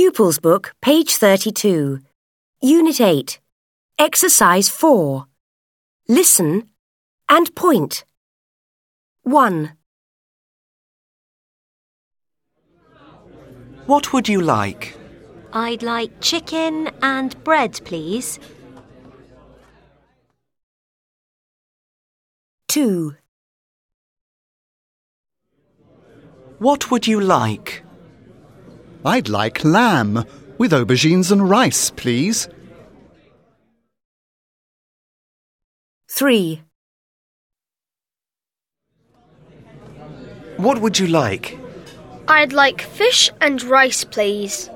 Pupils Book, page 32. Unit 8. Exercise 4. Listen and point. 1. What would you like? I'd like chicken and bread, please. 2. What would you like? I'd like lamb with aubergines and rice, please. 3. What would you like? I'd like fish and rice, please.